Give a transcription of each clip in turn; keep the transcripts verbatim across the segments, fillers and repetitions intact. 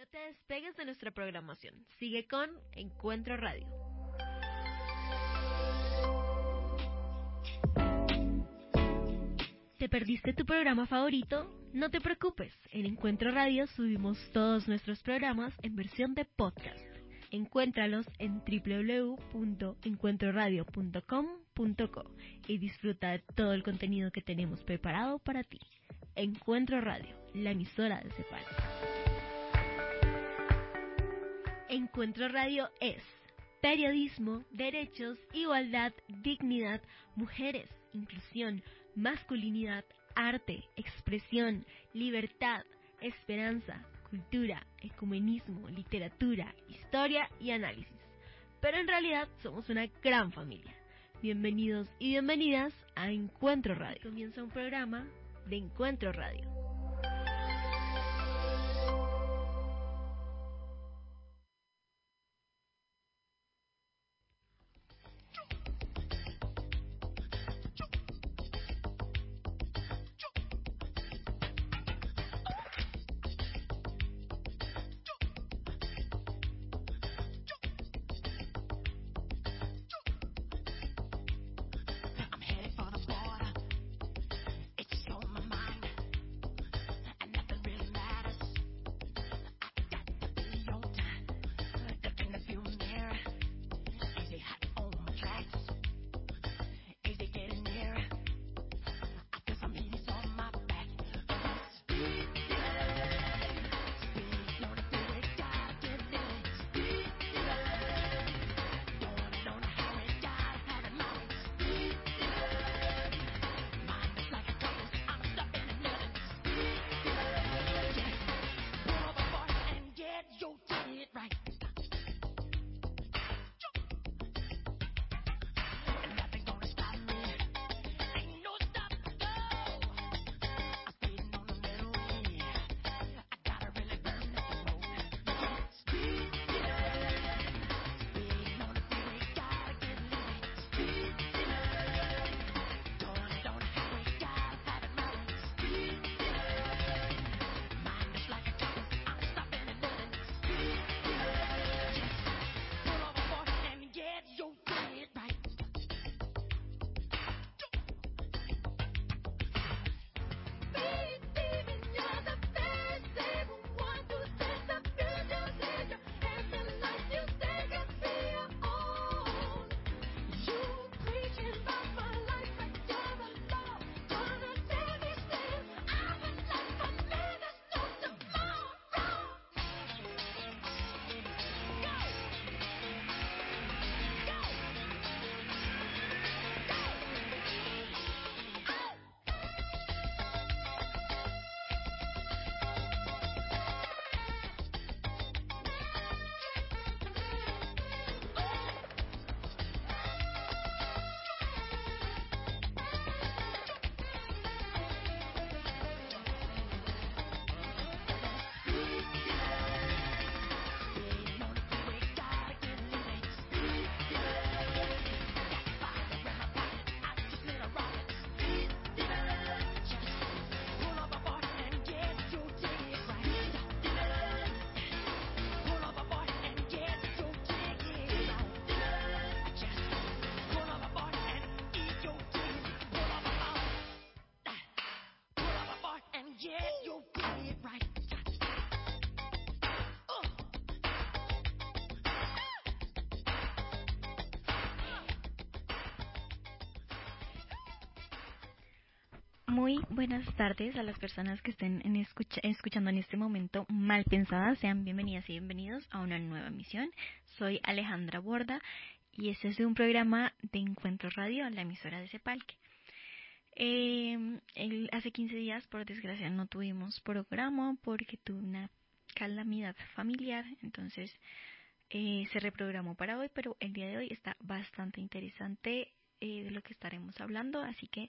No te despegues de nuestra programación. Sigue con Encuentro Radio. ¿Te perdiste tu programa favorito? No te preocupes. En Encuentro Radio subimos todos nuestros programas en versión de podcast. Encuéntralos en doble u doble u doble u punto encuentro radio punto com punto co y disfruta de todo el contenido que tenemos preparado para ti. Encuentro Radio, la emisora de CEPAL. Encuentro Radio es periodismo, derechos, igualdad, dignidad, mujeres, inclusión, masculinidad, arte, expresión, libertad, esperanza, cultura, ecumenismo, literatura, historia y análisis. Pero en realidad somos una gran familia. Bienvenidos y bienvenidas a Encuentro Radio. Comienza un programa de Encuentro Radio. Muy buenas tardes a las personas que estén en escucha, escuchando en este momento mal pensadas. Sean bienvenidas y bienvenidos a una nueva emisión. Soy Alejandra Borda y este es un programa de Encuentro Radio, la emisora de Cepalque. Eh, el, hace quince días, por desgracia, no tuvimos programa porque tuve una calamidad familiar, entonces eh, se reprogramó para hoy, pero el día de hoy está bastante interesante eh, de lo que estaremos hablando, así que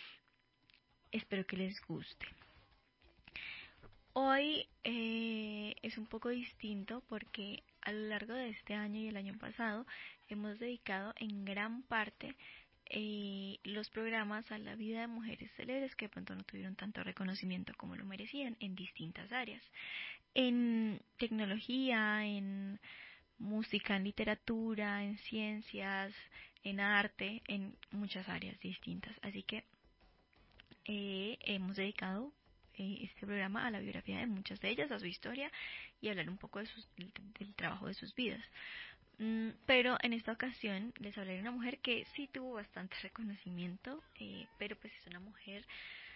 espero que les guste. Hoy eh, es un poco distinto porque a lo largo de este año y el año pasado hemos dedicado en gran parte eh, los programas a la vida de mujeres célebres que de pronto no tuvieron tanto reconocimiento como lo merecían en distintas áreas, en tecnología, en música, en literatura, en ciencias, en arte, en muchas áreas distintas. Así que eh, hemos dedicado eh, este programa a la biografía de muchas de ellas, a su historia y hablar un poco de sus, del, del trabajo de sus vidas. Mm, pero en esta ocasión les hablaré de una mujer que sí tuvo bastante reconocimiento, eh, pero pues es una mujer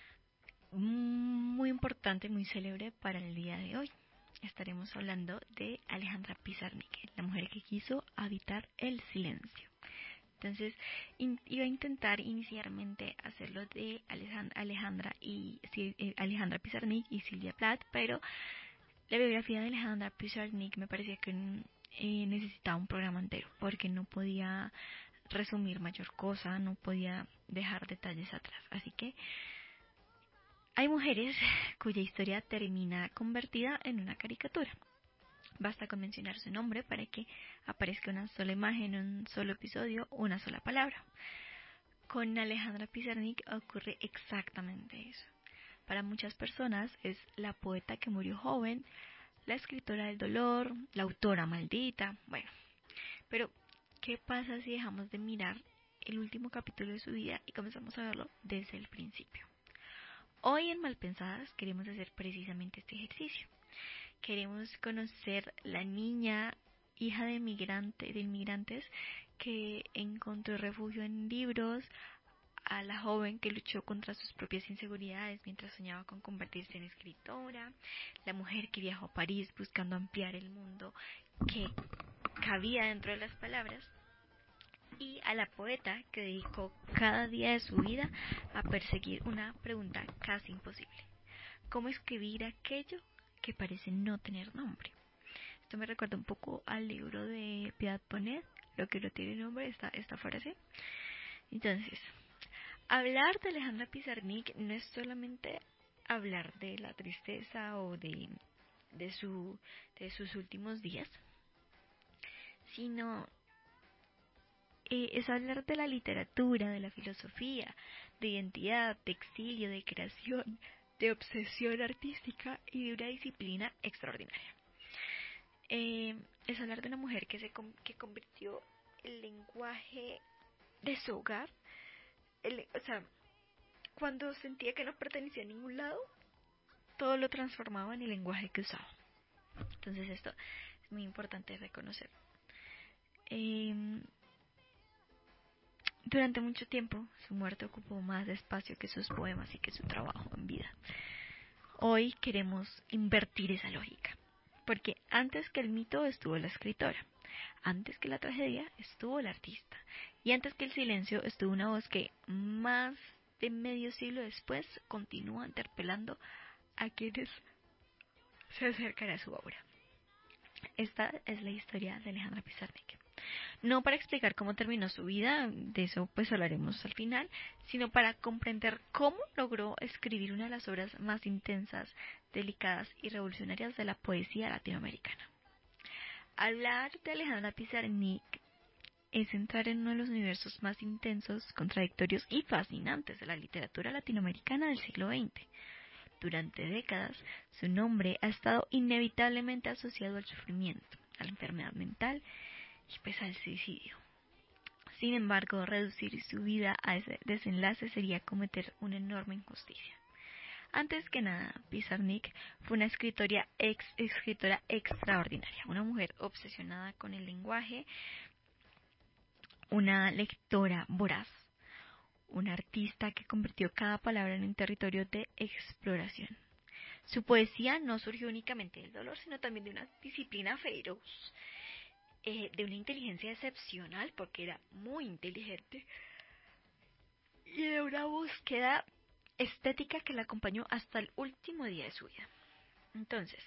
muy importante, muy célebre para el día de hoy. Estaremos hablando de Alejandra Pizarnik, la mujer que quiso habitar el silencio. Entonces, in, iba a intentar inicialmente hacerlo de Alejandra, Alejandra y eh, Alejandra Pizarnik y Sylvia Plath, pero la biografía de Alejandra Pizarnik me parecía que eh, necesitaba un programa entero, porque no podía resumir mayor cosa, no podía dejar detalles atrás. Así que hay mujeres cuya historia termina convertida en una caricatura. Basta con mencionar su nombre para que aparezca una sola imagen, un solo episodio, una sola palabra. Con Alejandra Pizarnik ocurre exactamente eso. Para muchas personas es la poeta que murió joven, la escritora del dolor, la autora maldita, bueno. Pero, ¿qué pasa si dejamos de mirar el último capítulo de su vida y comenzamos a verlo desde el principio? Hoy en Malpensadas queremos hacer precisamente este ejercicio. Queremos conocer la niña, hija de, migrante, de inmigrantes, que encontró refugio en libros, a la joven que luchó contra sus propias inseguridades mientras soñaba con convertirse en escritora, la mujer que viajó a París buscando ampliar el mundo que cabía dentro de las palabras, y a la poeta que dedicó cada día de su vida a perseguir una pregunta casi imposible: ¿cómo escribir aquello que parece no tener nombre? Esto me recuerda un poco al libro de Piedad Bonet, Lo que no tiene nombre, esta, esta frase. Entonces, hablar de Alejandra Pizarnik no es solamente hablar de la tristeza o de, de, su, de sus últimos días, sino eh, es hablar de la literatura, de la filosofía, de identidad, de exilio, de creación, de obsesión artística y de una disciplina extraordinaria. Eh, es hablar de una mujer que se que convirtió el lenguaje de su hogar, el, o sea, cuando sentía que no pertenecía a ningún lado, todo lo transformaba en el lenguaje que usaba. Entonces esto es muy importante reconocer. Eh, durante mucho tiempo su muerte ocupó más espacio que sus poemas y que su trabajo en vida. Hoy queremos invertir esa lógica, porque antes que el mito estuvo la escritora, antes que la tragedia estuvo el artista, y antes que el silencio estuvo una voz que más de medio siglo después continúa interpelando a quienes se acercan a su obra. Esta es la historia de Alejandra Pizarnik. No para explicar cómo terminó su vida, de eso pues hablaremos al final, sino para comprender cómo logró escribir una de las obras más intensas, delicadas y revolucionarias de la poesía latinoamericana. Hablar de Alejandra Pizarnik es entrar en uno de los universos más intensos, contradictorios y fascinantes de la literatura latinoamericana del siglo veinte. Durante décadas, su nombre ha estado inevitablemente asociado al sufrimiento, a la enfermedad mental y pues al suicidio. Sin embargo, reducir su vida a ese desenlace sería cometer una enorme injusticia. Antes que nada, Pizarnik fue una escritora, ex, escritora extraordinaria, una mujer obsesionada con el lenguaje, una lectora voraz, una artista que convirtió cada palabra en un territorio de exploración. Su poesía no surgió únicamente del dolor, sino también de una disciplina feroz, eh, de una inteligencia excepcional, porque era muy inteligente, y de una búsqueda estética que la acompañó hasta el último día de su vida. Entonces,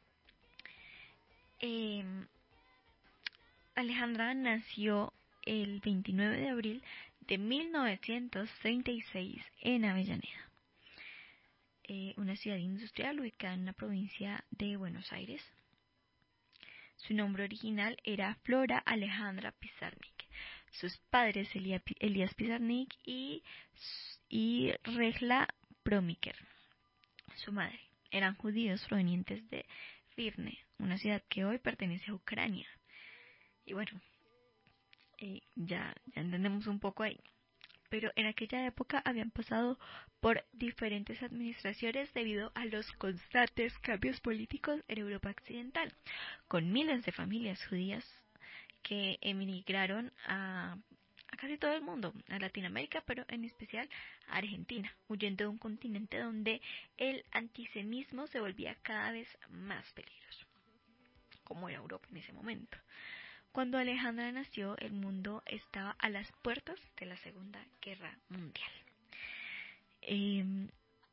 eh, Alejandra nació el veintinueve de abril de mil novecientos treinta y seis en Avellaneda, eh, una ciudad industrial ubicada en la provincia de Buenos Aires. Su nombre original era Flora Alejandra Pizarnik. sus padres Elía- Elías Pizarnik y, y Regla Promiker, su madre. Eran judíos provenientes de Rivne, una ciudad que hoy pertenece a Ucrania. Y bueno, eh, ya, ya entendemos un poco ahí. Pero en aquella época habían pasado por diferentes administraciones debido a los constantes cambios políticos en Europa occidental, con miles de familias judías que emigraron a, a casi todo el mundo, a Latinoamérica, pero en especial a Argentina, huyendo de un continente donde el antisemitismo se volvía cada vez más peligroso, como era Europa en ese momento. Cuando Alejandra nació, el mundo estaba a las puertas de la Segunda Guerra Mundial. Eh,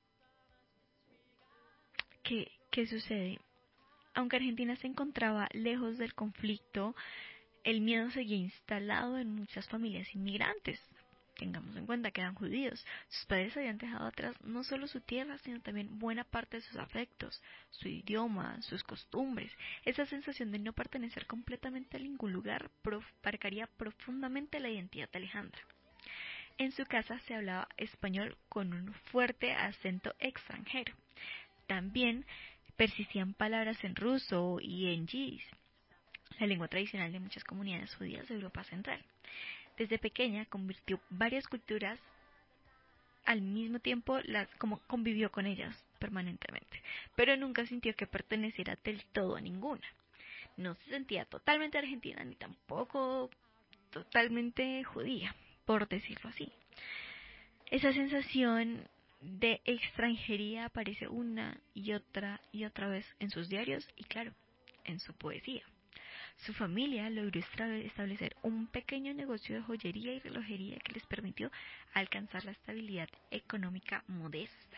¿qué, ¿Qué sucede? Aunque Argentina se encontraba lejos del conflicto, el miedo seguía instalado en muchas familias inmigrantes. Tengamos en cuenta que eran judíos. Sus padres habían dejado atrás no solo su tierra, sino también buena parte de sus afectos, su idioma, sus costumbres. Esa sensación de no pertenecer completamente a ningún lugar marcaría profundamente la identidad de Alejandra. En su casa se hablaba español con un fuerte acento extranjero. También persistían palabras en ruso y en yiddish, la lengua tradicional de muchas comunidades judías de Europa Central. Desde pequeña convirtió varias culturas al mismo tiempo, las como convivió con ellas permanentemente, pero nunca sintió que perteneciera del todo a ninguna. No se sentía totalmente argentina ni tampoco totalmente judía, por decirlo así. Esa sensación de extranjería aparece una y otra y otra vez en sus diarios y, claro, en su poesía. Su familia logró establecer un pequeño negocio de joyería y relojería que les permitió alcanzar la estabilidad económica modesta.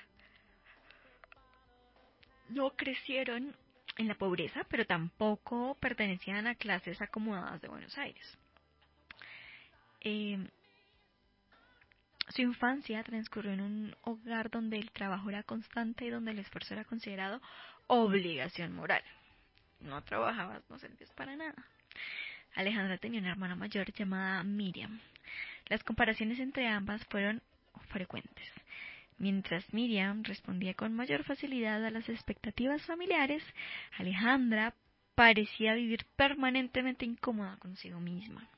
No crecieron en la pobreza, pero tampoco pertenecían a clases acomodadas de Buenos Aires. Eh, su infancia transcurrió en un hogar donde el trabajo era constante y donde el esfuerzo era considerado obligación moral. No trabajabas, no servías para nada. Alejandra tenía una hermana mayor llamada Miriam. Las comparaciones entre ambas fueron frecuentes. Mientras Miriam respondía con mayor facilidad a las expectativas familiares, Alejandra parecía vivir permanentemente incómoda consigo misma.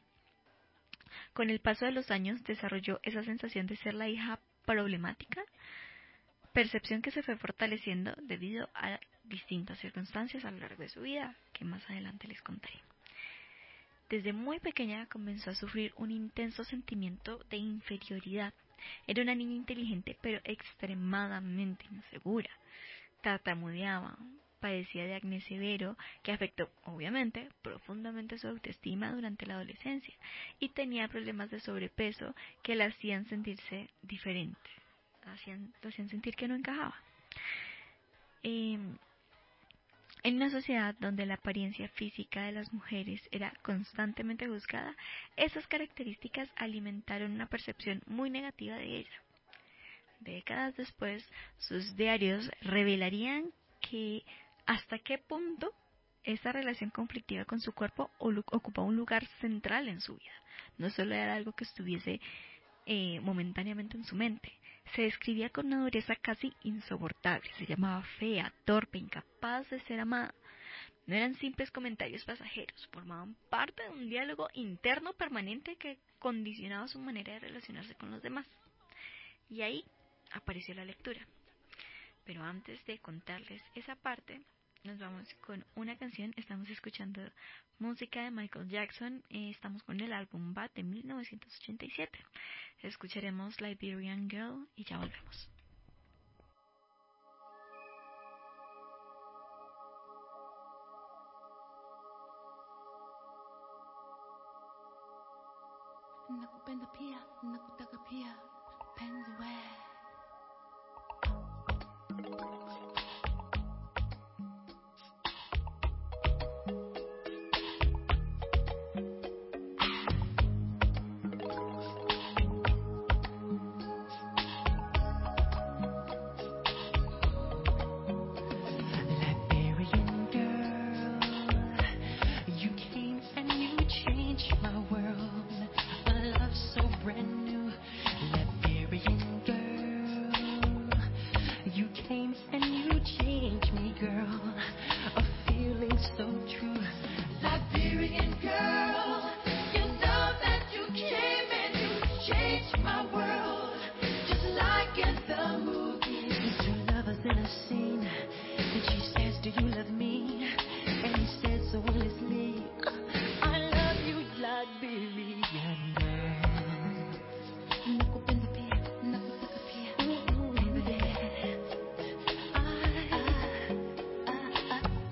Con el paso de los años desarrolló esa sensación de ser la hija problemática, percepción que se fue fortaleciendo debido a distintas circunstancias a lo largo de su vida, que más adelante les contaré. Desde muy pequeña comenzó a sufrir un intenso sentimiento de inferioridad. Era una niña inteligente, pero extremadamente insegura. Tartamudeaba, padecía de acné severo, que afectó, obviamente, profundamente su autoestima durante la adolescencia, y tenía problemas de sobrepeso que la hacían sentirse diferente, hacían, la hacían sentir que no encajaba. Eh, En una sociedad donde la apariencia física de las mujeres era constantemente juzgada, esas características alimentaron una percepción muy negativa de ella. Décadas después, sus diarios revelarían que hasta qué punto esta relación conflictiva con su cuerpo ocupaba un lugar central en su vida. No solo era algo que estuviese eh, momentáneamente en su mente. Se describía con una dureza casi insoportable. Se llamaba fea, torpe, incapaz de ser amada. No eran simples comentarios pasajeros, formaban parte de un diálogo interno permanente que condicionaba su manera de relacionarse con los demás. Y ahí apareció la lectura. Pero antes de contarles esa parte, nos vamos con una canción. Estamos escuchando música de Michael Jackson. Eh, estamos con el álbum Bad de mil novecientos ochenta y siete. Escucharemos Liberian Girl y ya volvemos. Nakupenda pia, nakutaka pia, penzi we. My world, seems, and you change me, girl. A feeling so true. Liberian girl, you know that you came and you changed my world. Just like in the movies. Two lovers in a scene, and she says, do you love me? And he says so willingly, I love you, Liberian girl. Nakupenda pia, nakutaka pia, baby. I, I, I, I, I.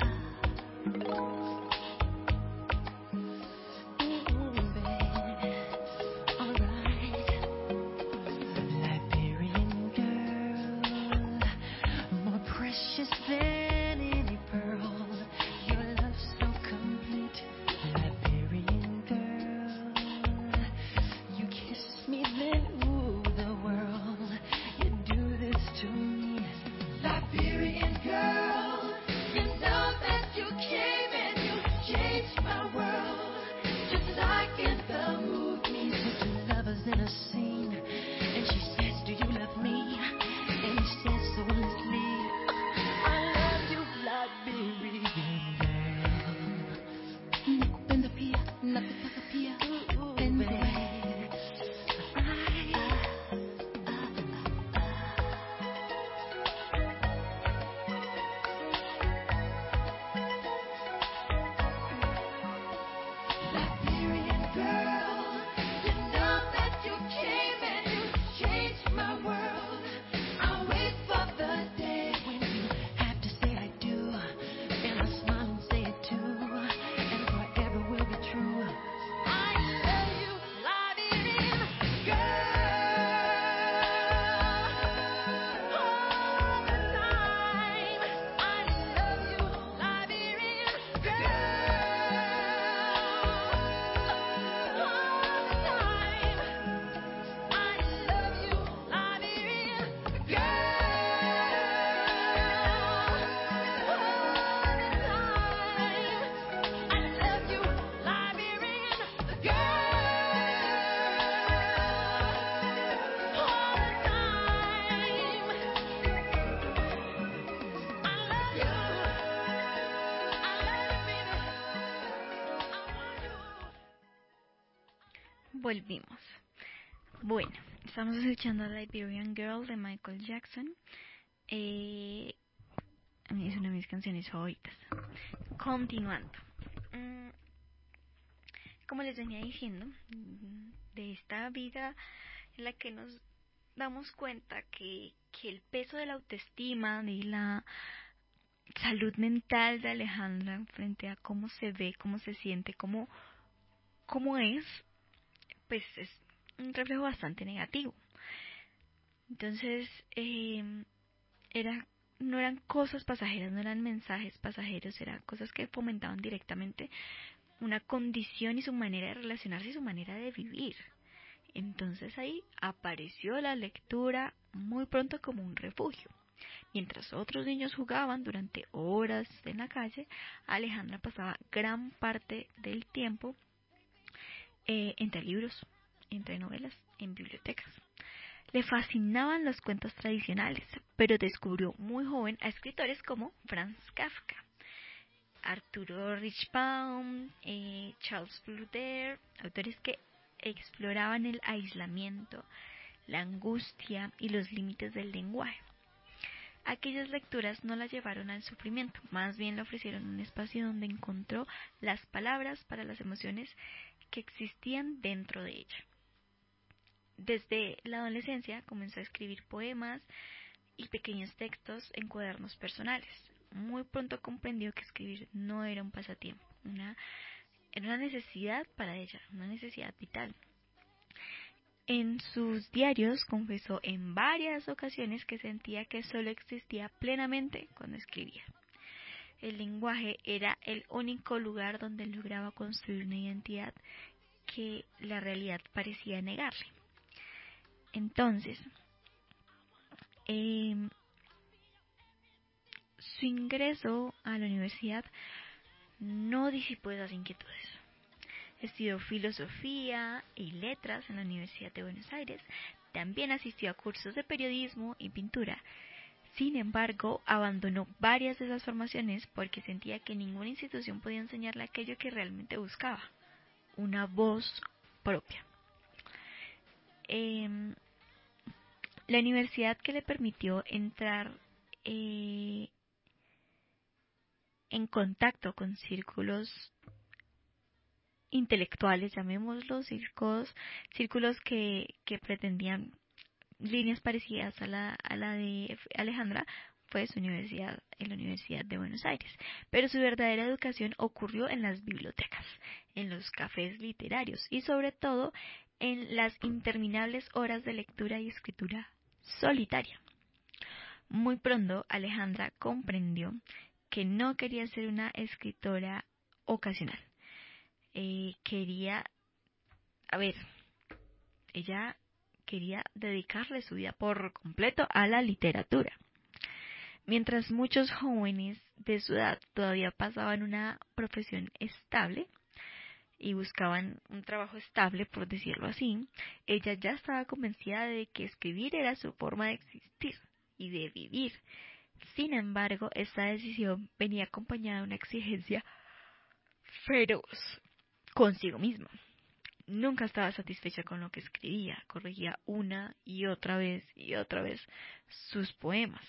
Ooh, baby. Alright. Liberian girl, more precious than any pearl. Your love so complete. Liberian girl, you kiss me then ooh the world. You do this to me. Liberian girl, you know that you came and you changed my world. Just like in the movies. With two lovers in a scene, and she says, do you love me? And he says so honestly, I love you, Liberian girl. Nakupenda pia, nakutaka pia, penzi we. I, I, I, I. Liberian girl, you know that you came and you changed my world. I wait for the day when you have to say I do, and I smile and say it too, and forever will be true. I love you, Liberian girl, all the time. I love you, Liberian girl, all the time. I love you, Liberian Volvimos. Bueno, estamos escuchando Liberian Girl de Michael Jackson. Eh, a mí es una de mis canciones favoritas. Continuando. Mm, Como les venía diciendo, mm, de esta vida en la que nos damos cuenta que, que el peso de la autoestima, de la salud mental de Alejandra frente a cómo se ve, cómo se siente, cómo, cómo es, pues es un reflejo bastante negativo. Entonces, eh, era, no eran cosas pasajeras, no eran mensajes pasajeros, eran cosas que fomentaban directamente una condición y su manera de relacionarse y su manera de vivir. Entonces ahí apareció la lectura muy pronto como un refugio. Mientras otros niños jugaban durante horas en la calle, Alejandra pasaba gran parte del tiempo eh, entre libros, entre novelas, en bibliotecas. Le fascinaban los cuentos tradicionales, pero descubrió muy joven a escritores como Franz Kafka, Arturo Richbaum, eh, Charles Baudelaire, autores que exploraban el aislamiento, la angustia y los límites del lenguaje. Aquellas lecturas no la llevaron al sufrimiento, más bien le ofrecieron un espacio donde encontró las palabras para las emociones que existían dentro de ella. Desde la adolescencia comenzó a escribir poemas y pequeños textos en cuadernos personales. Muy pronto comprendió que escribir no era un pasatiempo, una, era una necesidad para ella, una necesidad vital. En sus diarios confesó en varias ocasiones que sentía que solo existía plenamente cuando escribía. El lenguaje era el único lugar donde lograba construir una identidad que la realidad parecía negarle. Entonces, eh, su ingreso a la universidad no disipó esas inquietudes. Estudió filosofía y letras en la Universidad de Buenos Aires. También asistió a cursos de periodismo y pintura. Sin embargo, abandonó varias de esas formaciones porque sentía que ninguna institución podía enseñarle aquello que realmente buscaba, una voz propia. Eh, la universidad que le permitió entrar eh, en contacto con círculos intelectuales, llamémoslos, círculos, círculos que, que pretendían líneas parecidas a la, a la de Alejandra, fue su universidad, en la Universidad de Buenos Aires. Pero su verdadera educación ocurrió en las bibliotecas, en los cafés literarios y sobre todo en las interminables horas de lectura y escritura solitaria. Muy pronto Alejandra comprendió que no quería ser una escritora ocasional. Eh, quería, a ver, ella quería dedicarle su vida por completo a la literatura. Mientras muchos jóvenes de su edad todavía pasaban una profesión estable y buscaban un trabajo estable, por decirlo así, ella ya estaba convencida de que escribir era su forma de existir y de vivir. Sin embargo, esta decisión venía acompañada de una exigencia feroz consigo misma. Nunca estaba satisfecha con lo que escribía, corregía una y otra vez y otra vez sus poemas.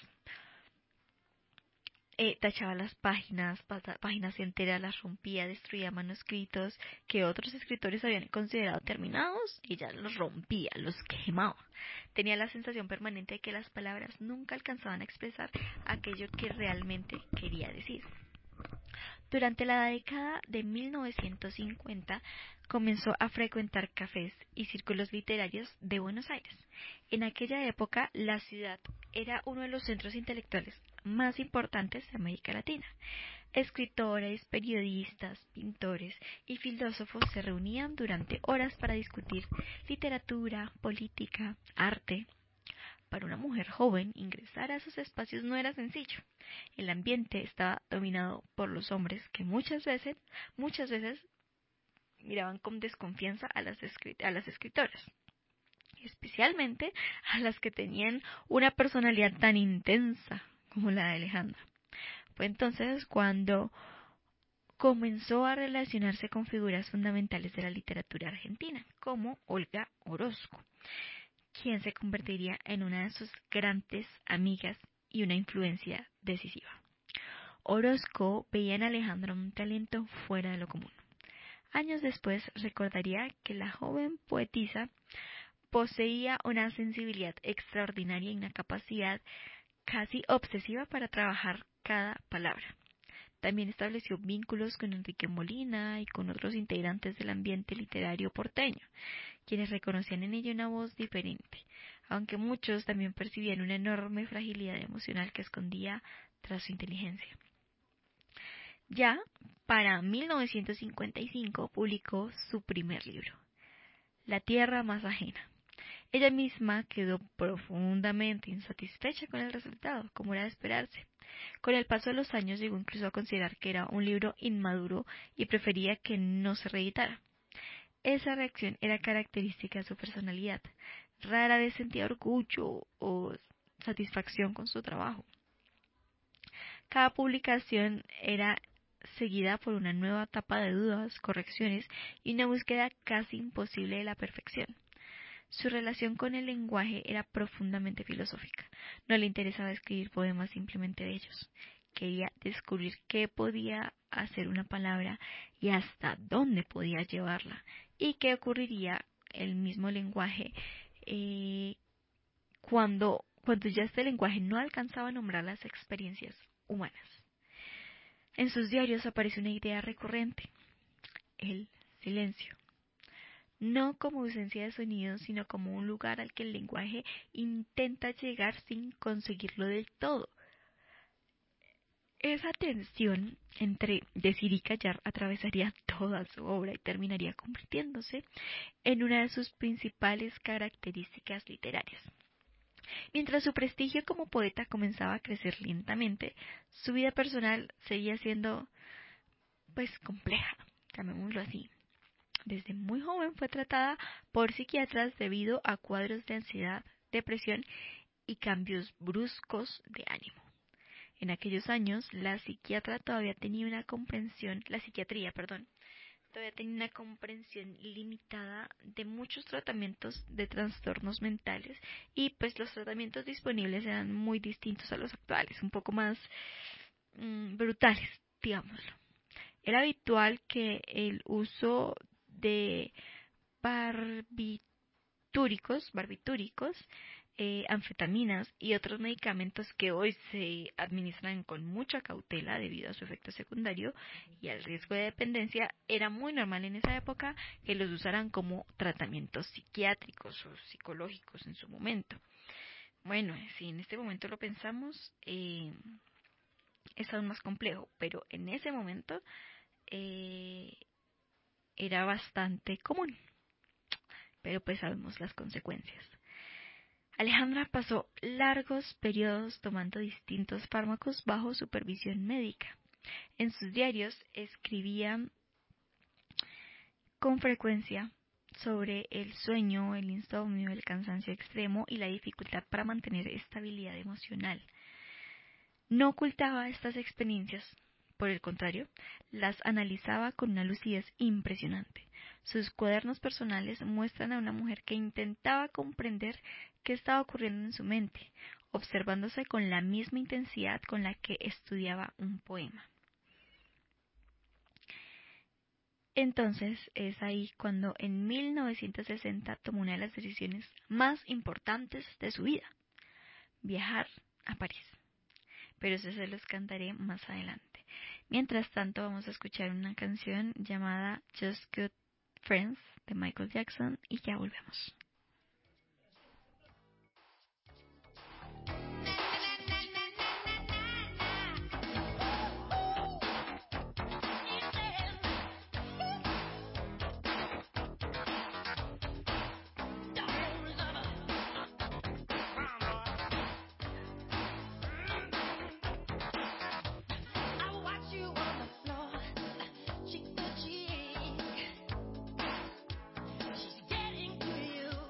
Eh, tachaba las páginas, páginas enteras, las rompía, destruía manuscritos que otros escritores habían considerado terminados y ya los rompía, los quemaba. Tenía la sensación permanente de que las palabras nunca alcanzaban a expresar aquello que realmente quería decir. Durante la década de mil novecientos cincuenta comenzó a frecuentar cafés y círculos literarios de Buenos Aires. En aquella época la ciudad era uno de los centros intelectuales más importantes de América Latina. Escritores, periodistas, pintores y filósofos se reunían durante horas para discutir literatura, política, arte. Para una mujer joven, ingresar a esos espacios no era sencillo. El ambiente estaba dominado por los hombres que muchas veces, muchas veces miraban con desconfianza a las, a las escritoras, especialmente a las que tenían una personalidad tan intensa como la de Alejandra. Fue entonces cuando comenzó a relacionarse con figuras fundamentales de la literatura argentina, como Olga Orozco, quien se convertiría en una de sus grandes amigas y una influencia decisiva. Orozco veía en Alejandra un talento fuera de lo común. Años después recordaría que la joven poetisa poseía una sensibilidad extraordinaria y una capacidad casi obsesiva para trabajar cada palabra. También estableció vínculos con Enrique Molina y con otros integrantes del ambiente literario porteño, quienes reconocían en ella una voz diferente, aunque muchos también percibían una enorme fragilidad emocional que escondía tras su inteligencia. Ya para mil novecientos cincuenta y cinco publicó su primer libro, La tierra más ajena. Ella misma quedó profundamente insatisfecha con el resultado, como era de esperarse. Con el paso de los años llegó incluso a considerar que era un libro inmaduro y prefería que no se reeditara. Esa reacción era característica de su personalidad. Rara vez sentía orgullo o satisfacción con su trabajo. Cada publicación era seguida por una nueva etapa de dudas, correcciones y una búsqueda casi imposible de la perfección. Su relación con el lenguaje era profundamente filosófica. No le interesaba escribir poemas simplemente de ellos. Quería descubrir qué podía hacer una palabra y hasta dónde podía llevarla, y qué ocurriría el mismo lenguaje eh, cuando, cuando ya este lenguaje no alcanzaba a nombrar las experiencias humanas. En sus diarios aparece una idea recurrente: el silencio. No como ausencia de sonido, sino como un lugar al que el lenguaje intenta llegar sin conseguirlo del todo. Esa tensión entre decir y callar atravesaría toda su obra y terminaría convirtiéndose en una de sus principales características literarias. Mientras su prestigio como poeta comenzaba a crecer lentamente, su vida personal seguía siendo, pues, compleja, llamémoslo así. Desde muy joven fue tratada por psiquiatras debido a cuadros de ansiedad, depresión y cambios bruscos de ánimo. En aquellos años, la psiquiatra todavía tenía una comprensión, la psiquiatría, perdón, todavía tenía una comprensión limitada de muchos tratamientos de trastornos mentales y pues los tratamientos disponibles eran muy distintos a los actuales, un poco más mmm, brutales, digámoslo. Era habitual que el uso de barbitúricos, barbitúricos eh, anfetaminas y otros medicamentos que hoy se administran con mucha cautela debido a su efecto secundario y al riesgo de dependencia, era muy normal en esa época que los usaran como tratamientos psiquiátricos o psicológicos en su momento. Bueno, si en este momento lo pensamos, eh, es aún más complejo, pero en ese momento eh, era bastante común. Pero pues sabemos las consecuencias. Alejandra pasó largos periodos tomando distintos fármacos bajo supervisión médica. En sus diarios escribía con frecuencia sobre el sueño, el insomnio, el cansancio extremo y la dificultad para mantener estabilidad emocional. No ocultaba estas experiencias, por el contrario, las analizaba con una lucidez impresionante. Sus cuadernos personales muestran a una mujer que intentaba comprender qué estaba ocurriendo en su mente, observándose con la misma intensidad con la que estudiaba un poema. Entonces es ahí cuando en mil novecientos sesenta tomó una de las decisiones más importantes de su vida: viajar a París. Pero eso se los cantaré más adelante. Mientras tanto, vamos a escuchar una canción llamada Just Good Friends de Michael Jackson y ya volvemos. I watch you on the floor, cheek to cheek. She's getting to you.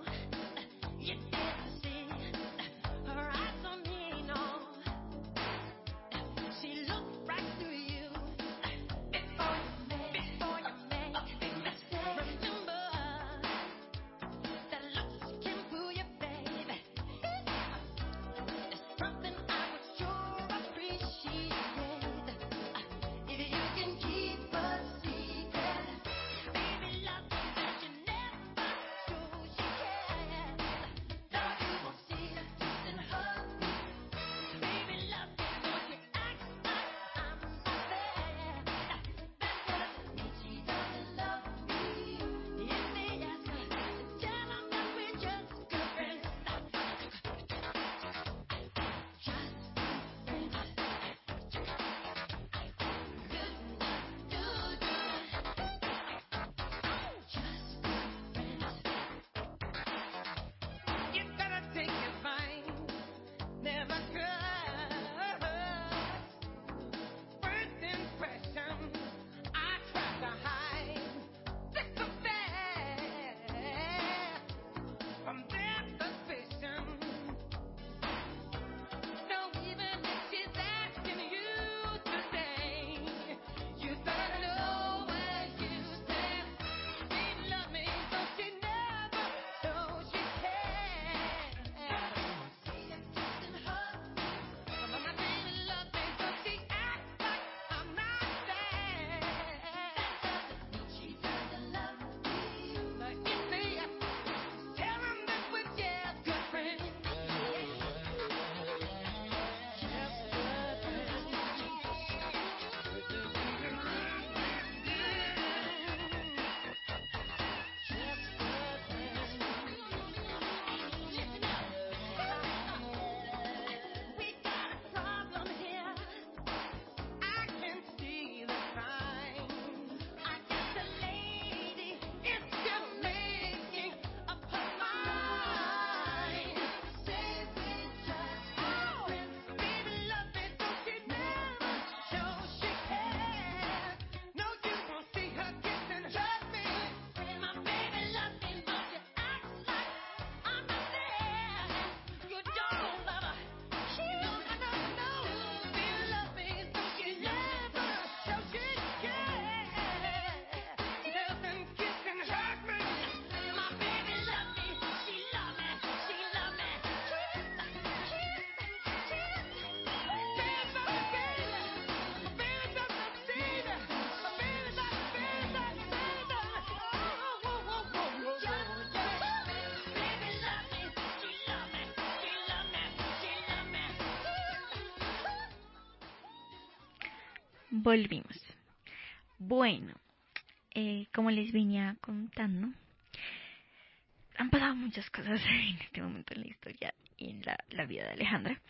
volvimos. Bueno, eh, como les venía contando, han pasado muchas cosas en este momento en la historia y en la, la vida de Alejandra.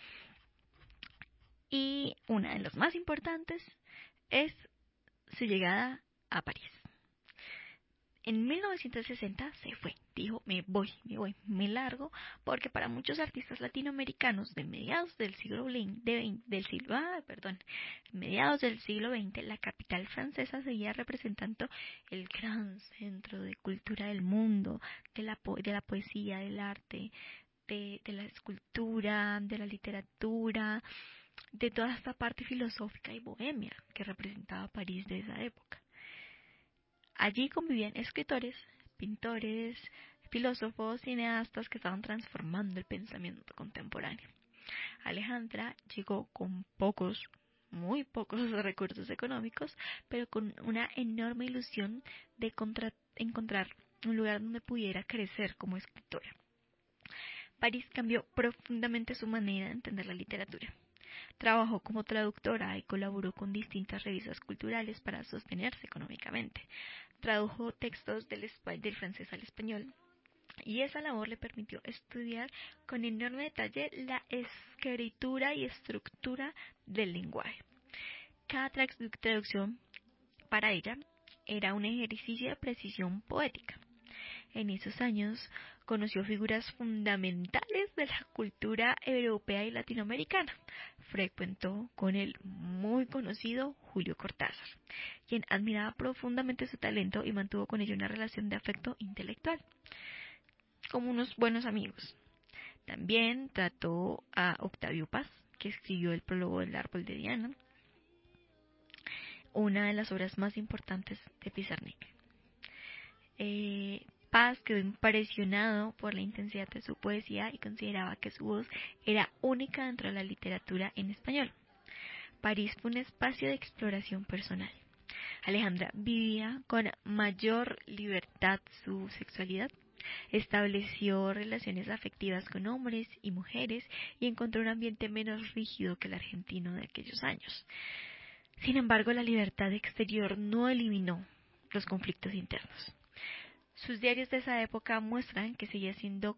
Y una de las más importantes es su llegada a París. En mil novecientos sesenta se fue, dijo, me voy, me voy, me largo, porque para muchos artistas latinoamericanos de mediados del siglo veinte, del siglo, ah, perdón, mediados del siglo veinte, la capital francesa seguía representando el gran centro de cultura del mundo, de la, po de la poesía, del arte, de, de la escultura, de la literatura, de toda esta parte filosófica y bohemia que representaba París de esa época. Allí convivían escritores, pintores, filósofos, cineastas que estaban transformando el pensamiento contemporáneo. Alejandra llegó con pocos, muy pocos recursos económicos, pero con una enorme ilusión de encontrar un lugar donde pudiera crecer como escritora. París cambió profundamente su manera de entender la literatura. Trabajó como traductora y colaboró con distintas revistas culturales para sostenerse económicamente. Tradujo textos del, del francés al español y esa labor le permitió estudiar con enorme detalle la escritura y estructura del lenguaje. Cada traducción para ella era un ejercicio de precisión poética. En esos años conoció figuras fundamentales de la cultura europea y latinoamericana. Frecuentó con el muy conocido Julio Cortázar, quien admiraba profundamente su talento y mantuvo con ella una relación de afecto intelectual, como unos buenos amigos. También trató a Octavio Paz, que escribió el prólogo del Árbol de Diana, una de las obras más importantes de Pizarnik. Eh, Paz quedó impresionado por la intensidad de su poesía y consideraba que su voz era única dentro de la literatura en español. París fue un espacio de exploración personal. Alejandra vivía con mayor libertad su sexualidad, estableció relaciones afectivas con hombres y mujeres y encontró un ambiente menos rígido que el argentino de aquellos años. Sin embargo, la libertad exterior no eliminó los conflictos internos. Sus diarios de esa época muestran que seguía siendo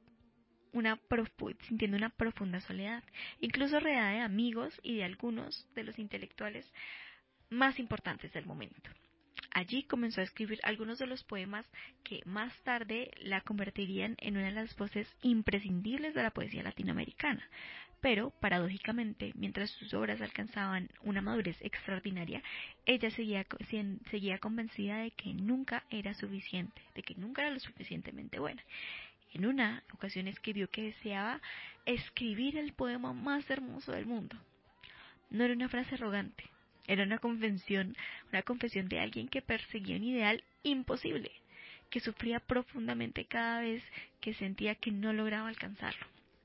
una sintiendo una profunda soledad, incluso rodeada de amigos y de algunos de los intelectuales más importantes del momento. Allí comenzó a escribir algunos de los poemas que más tarde la convertirían en una de las voces imprescindibles de la poesía latinoamericana. Pero, paradójicamente, mientras sus obras alcanzaban una madurez extraordinaria, ella seguía, seguía convencida de que nunca era suficiente, de que nunca era lo suficientemente buena. En una ocasión escribió que deseaba escribir el poema más hermoso del mundo. No era una frase arrogante, era una confesión, una confesión de alguien que perseguía un ideal imposible, que sufría profundamente cada vez que sentía que no lograba alcanzarlo.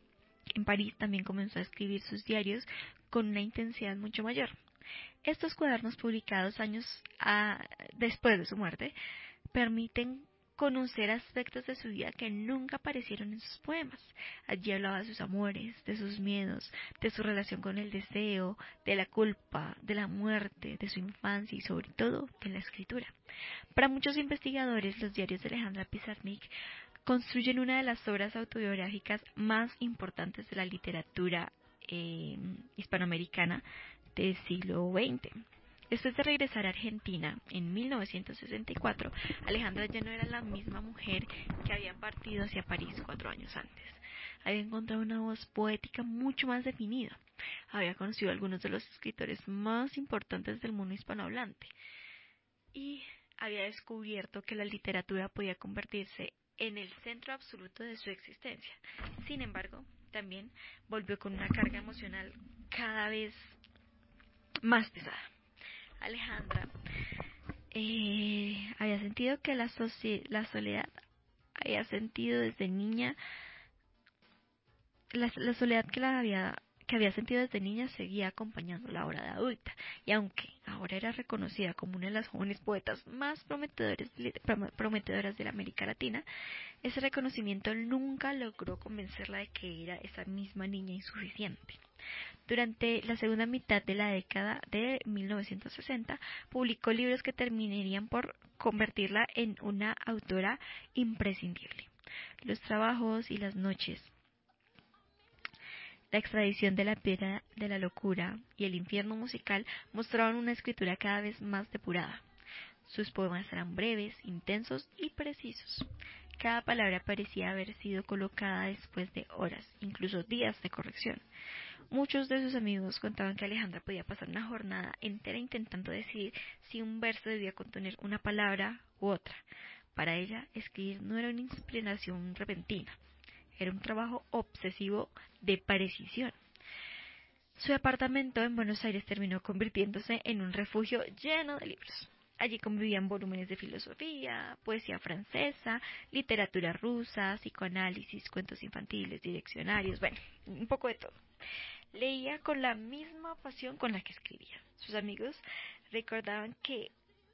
En París también comenzó a escribir sus diarios con una intensidad mucho mayor. Estos cuadernos, publicados años a, después de su muerte, permiten conocer aspectos de su vida que nunca aparecieron en sus poemas. Allí hablaba de sus amores, de sus miedos, de su relación con el deseo, de la culpa, de la muerte, de su infancia y sobre todo de la escritura. Para muchos investigadores, los diarios de Alejandra Pizarnik construyen una de las obras autobiográficas más importantes de la literatura eh, hispanoamericana del siglo veinte. Después de regresar a Argentina en mil novecientos sesenta y cuatro, Alejandra ya no era la misma mujer que había partido hacia París cuatro años antes. Había encontrado una voz poética mucho más definida. Había conocido a algunos de los escritores más importantes del mundo hispanohablante. Y había descubierto que la literatura podía convertirse en el centro absoluto de su existencia. Sin embargo, también volvió con una carga emocional cada vez más pesada. Alejandra eh, había sentido que la, la soledad había sentido desde niña, la, la soledad que la había que había sentido desde niña seguía acompañándola ahora de adulta, y aunque ahora era reconocida como una de las jóvenes poetas más prometedoras, prometedoras de la América Latina, ese reconocimiento nunca logró convencerla de que era esa misma niña insuficiente. Durante la segunda mitad de la década de mil novecientos sesenta, publicó libros que terminarían por convertirla en una autora imprescindible. Los trabajos y las noches, la extradición de la piedra de la locura y el infierno musical mostraban una escritura cada vez más depurada. Sus poemas eran breves, intensos y precisos. Cada palabra parecía haber sido colocada después de horas, incluso días de corrección. Muchos de sus amigos contaban que Alejandra podía pasar una jornada entera intentando decidir si un verso debía contener una palabra u otra. Para ella, escribir no era una inspiración repentina, era un trabajo obsesivo de precisión. Su apartamento en Buenos Aires terminó convirtiéndose en un refugio lleno de libros. Allí convivían volúmenes de filosofía, poesía francesa, literatura rusa, psicoanálisis, cuentos infantiles, diccionarios, bueno, un poco de todo. Leía con la misma pasión con la que escribía. Sus amigos recordaban que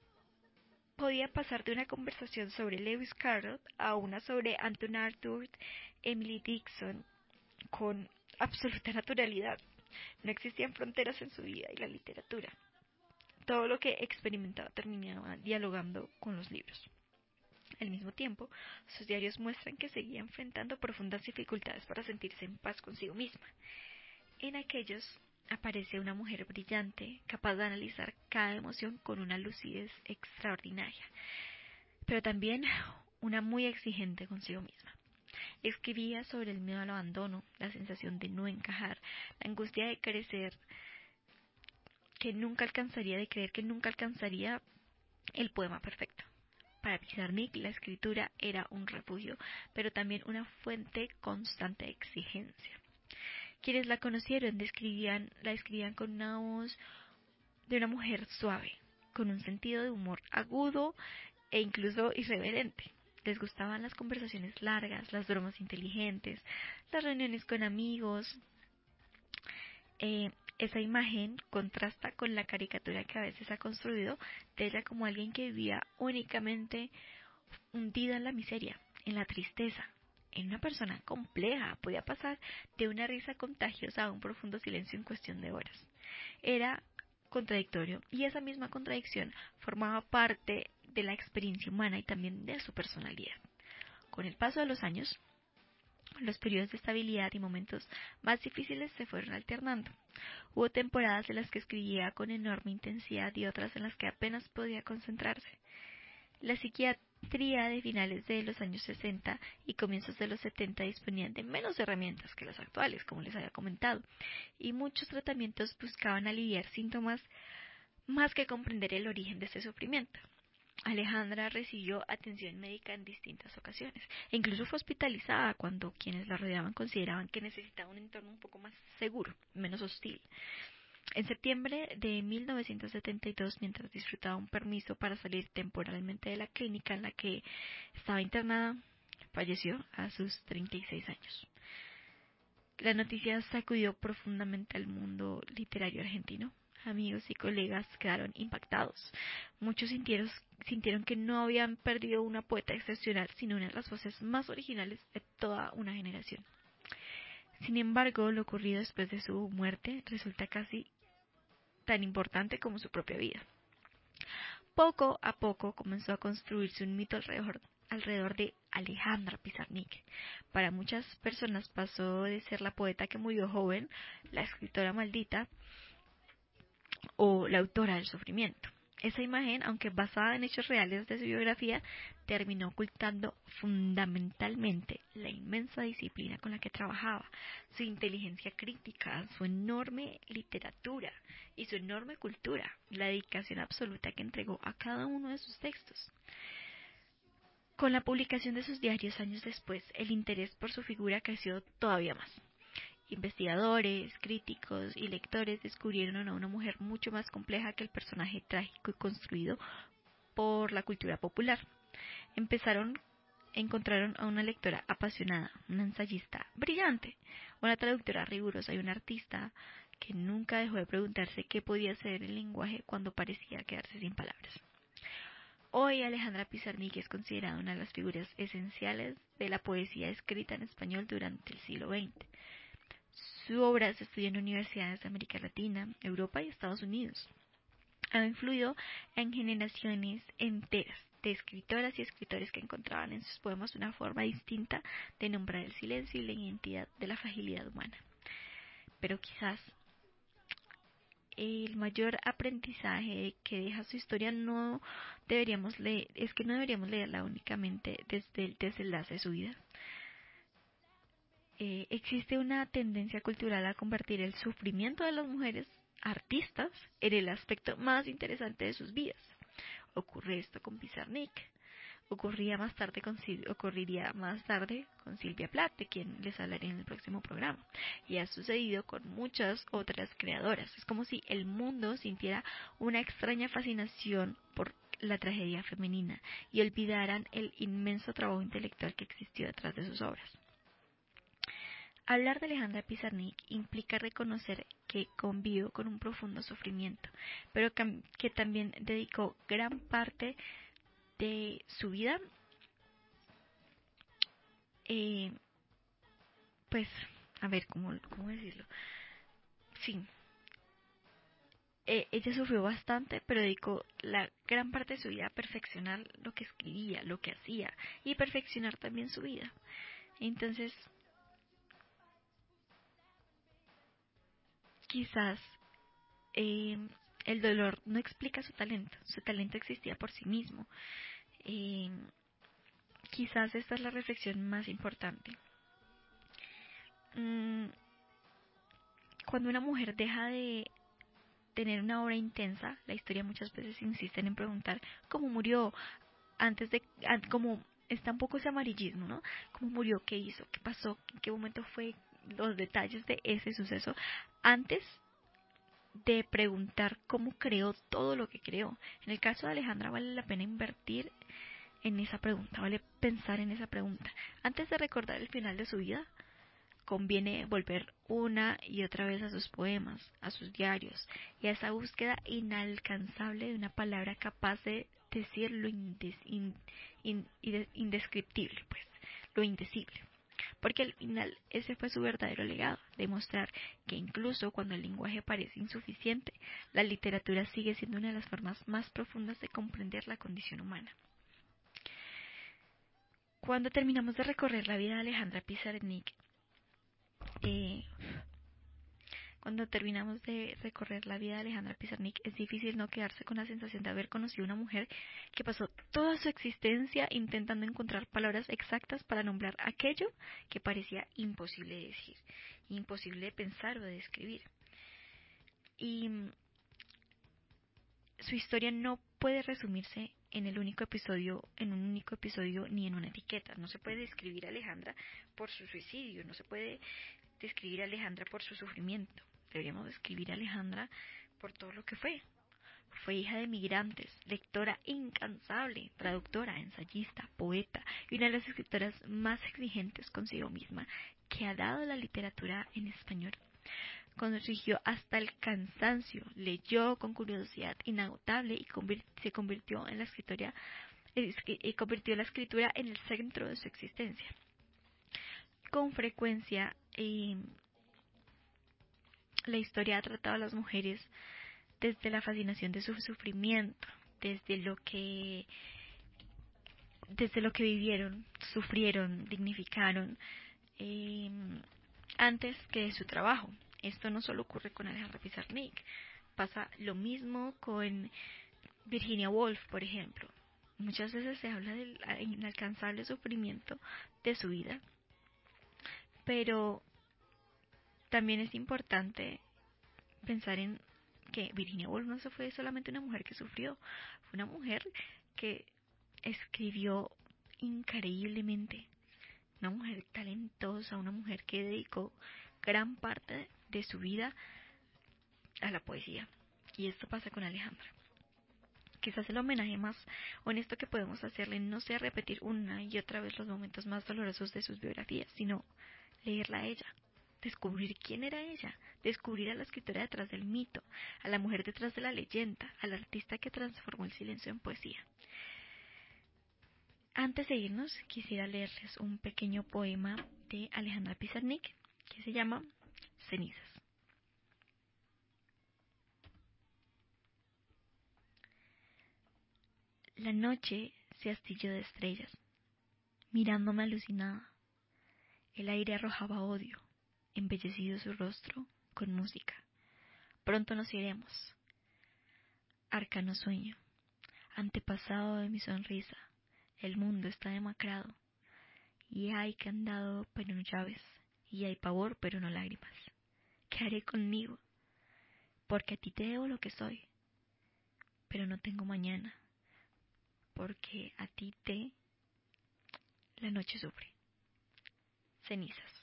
podía pasar de una conversación sobre Lewis Carroll a una sobre Anton Arthur, Emily Dickinson, con absoluta naturalidad. No existían fronteras en su vida y la literatura. Todo lo que experimentaba terminaba dialogando con los libros. Al mismo tiempo, sus diarios muestran que seguía enfrentando profundas dificultades para sentirse en paz consigo misma. En aquellos aparece una mujer brillante, capaz de analizar cada emoción con una lucidez extraordinaria, pero también una muy exigente consigo misma. Escribía sobre el miedo al abandono, la sensación de no encajar, la angustia de crecer, que nunca alcanzaría, de creer que nunca alcanzaría el poema perfecto. Para Pizarnik la escritura era un refugio, pero también una fuente constante de exigencia. Quienes la conocieron describían, la describían con una voz de una mujer suave, con un sentido de humor agudo e incluso irreverente. Les gustaban las conversaciones largas, las bromas inteligentes, las reuniones con amigos. Eh, esa imagen contrasta con la caricatura que a veces ha construido de ella como alguien que vivía únicamente hundida en la miseria, en la tristeza. En una persona compleja podía pasar de una risa contagiosa a un profundo silencio en cuestión de horas. Era contradictorio y esa misma contradicción formaba parte de la experiencia humana y también de su personalidad. Con el paso de los años, los periodos de estabilidad y momentos más difíciles se fueron alternando. Hubo temporadas en las que escribía con enorme intensidad y otras en las que apenas podía concentrarse. La psiquiatría de finales de los años sesenta y comienzos de los setenta disponían de menos herramientas que las actuales, como les había comentado, y muchos tratamientos buscaban aliviar síntomas más que comprender el origen de ese sufrimiento. Alejandra recibió atención médica en distintas ocasiones e incluso fue hospitalizada cuando quienes la rodeaban consideraban que necesitaba un entorno un poco más seguro, menos hostil. En septiembre de mil novecientos setenta y dos, mientras disfrutaba un permiso para salir temporalmente de la clínica en la que estaba internada, falleció a sus treinta y seis años. La noticia sacudió profundamente al mundo literario argentino. Amigos y colegas quedaron impactados. Muchos sintieron, sintieron que no habían perdido una poeta excepcional, sino una de las voces más originales de toda una generación. Sin embargo, lo ocurrido después de su muerte resulta casi tan importante como su propia vida. Poco a poco comenzó a construirse un mito alrededor, alrededor de Alejandra Pizarnik. Para muchas personas pasó de ser la poeta que murió joven, la escritora maldita, o la autora del sufrimiento. Esa imagen, aunque basada en hechos reales de su biografía, terminó ocultando fundamentalmente la inmensa disciplina con la que trabajaba, su inteligencia crítica, su enorme literatura y su enorme cultura, la dedicación absoluta que entregó a cada uno de sus textos. Con la publicación de sus diarios años después, el interés por su figura creció todavía más. Investigadores, críticos y lectores descubrieron a una mujer mucho más compleja que el personaje trágico y construido por la cultura popular. Empezaron, encontraron a una lectora apasionada, una ensayista brillante, una traductora rigurosa y una artista que nunca dejó de preguntarse qué podía ser el lenguaje cuando parecía quedarse sin palabras. Hoy Alejandra Pizarnik es considerada una de las figuras esenciales de la poesía escrita en español durante el siglo veinte. Su obra se estudia en universidades de América Latina, Europa y Estados Unidos. Ha influido en generaciones enteras de escritoras y escritores que encontraban en sus poemas una forma distinta de nombrar el silencio y la identidad de la fragilidad humana. Pero quizás el mayor aprendizaje que deja su historia no deberíamos leer, es que no deberíamos leerla únicamente desde el desenlace de su vida. Eh, existe una tendencia cultural a convertir el sufrimiento de las mujeres artistas en el aspecto más interesante de sus vidas. Ocurre esto con Pizarnik. Ocurría más tarde con Sil- ocurriría más tarde con Silvia Plath, de quien les hablaré en el próximo programa. Y ha sucedido con muchas otras creadoras. Es como si el mundo sintiera una extraña fascinación por la tragedia femenina y olvidaran el inmenso trabajo intelectual que existió detrás de sus obras. Hablar de Alejandra Pizarnik implica reconocer que convivió con un profundo sufrimiento, pero que también dedicó gran parte de su vida, eh, pues, a ver, ¿cómo, cómo decirlo? Sí, eh, ella sufrió bastante, pero dedicó la gran parte de su vida a perfeccionar lo que escribía, lo que hacía, y perfeccionar también su vida. Entonces, quizás eh, el dolor no explica su talento, su talento existía por sí mismo. Eh, quizás esta es la reflexión más importante. Mm, cuando una mujer deja de tener una obra intensa, la historia muchas veces insisten en preguntar cómo murió, antes de, an- como está un poco ese amarillismo, ¿no? ¿Cómo murió? ¿Qué hizo? ¿Qué pasó? ¿En qué momento fue? Los detalles de ese suceso, antes de preguntar cómo creó todo lo que creó. En el caso de Alejandra vale la pena invertir en esa pregunta, vale pensar en esa pregunta. Antes de recordar el final de su vida, conviene volver una y otra vez a sus poemas, a sus diarios y a esa búsqueda inalcanzable de una palabra capaz de decir lo indes, in, in, indescriptible, pues, lo indecible. Porque al final ese fue su verdadero legado, demostrar que incluso cuando el lenguaje parece insuficiente, la literatura sigue siendo una de las formas más profundas de comprender la condición humana. Cuando terminamos de recorrer la vida de Alejandra Pizarnik, eh, cuando terminamos de recorrer la vida de Alejandra Pizarnik, es difícil no quedarse con la sensación de haber conocido a una mujer que pasó toda su existencia intentando encontrar palabras exactas para nombrar aquello que parecía imposible de decir, imposible de pensar o de describir. Y su historia no puede resumirse en el único episodio, en un único episodio ni en una etiqueta. No se puede describir a Alejandra por su suicidio, no se puede describir a Alejandra por su sufrimiento. Deberíamos describir a Alejandra por todo lo que fue. Fue hija de migrantes, lectora incansable, traductora, ensayista, poeta y una de las escritoras más exigentes consigo misma que ha dado la literatura en español. Corrigió hasta el cansancio, leyó con curiosidad inagotable y convirt- se convirtió en la escritora, y convirtió la escritura en el centro de su existencia. Con frecuencia, eh, la historia ha tratado a las mujeres desde la fascinación de su sufrimiento, desde lo que desde lo que vivieron, sufrieron, dignificaron, eh, antes que de su trabajo. Esto no solo ocurre con Alejandra Pizarnik, pasa lo mismo con Virginia Woolf, por ejemplo. Muchas veces se habla del inalcanzable sufrimiento de su vida, pero también es importante pensar en que Virginia Woolf no fue solamente una mujer que sufrió, fue una mujer que escribió increíblemente, una mujer talentosa, una mujer que dedicó gran parte de su vida a la poesía. Y esto pasa con Alejandra. Quizás el homenaje más honesto que podemos hacerle no sea repetir una y otra vez los momentos más dolorosos de sus biografías, sino leerla a ella, descubrir quién era ella, descubrir a la escritora detrás del mito, a la mujer detrás de la leyenda, al artista que transformó el silencio en poesía. Antes de irnos, quisiera leerles un pequeño poema de Alejandra Pizarnik que se llama cenizas. La noche se astilló de estrellas, mirándome alucinada. El aire arrojaba odio, embellecido su rostro con música. Pronto nos iremos. Arcano sueño, antepasado de mi sonrisa, el mundo está demacrado, y hay candado pero no llaves, y hay pavor pero no lágrimas. ¿Qué haré conmigo? Porque a ti te debo lo que soy, pero no tengo mañana, porque a ti te... La noche sufre. Cenizas.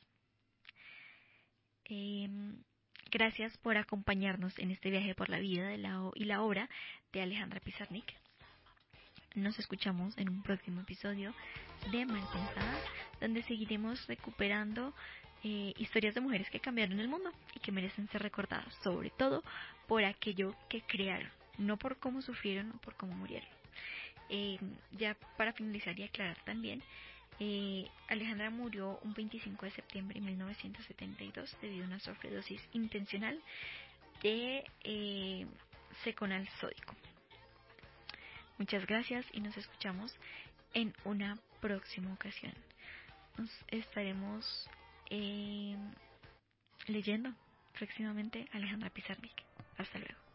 Eh, gracias por acompañarnos en este viaje por la vida de la, y la obra de Alejandra Pizarnik. Nos escuchamos en un próximo episodio de Malpensadas, donde seguiremos recuperando eh, historias de mujeres que cambiaron el mundo y que merecen ser recordadas, sobre todo por aquello que crearon, no por cómo sufrieron o por cómo murieron. Eh, ya para finalizar y aclarar también, eh, Alejandra murió un veinticinco de septiembre de mil novecientos setenta y dos debido a una sobredosis intencional de eh, seconal sódico. Muchas gracias y nos escuchamos en una próxima ocasión. Nos estaremos eh, leyendo próximamente a Alejandra Pizarnik. Hasta luego.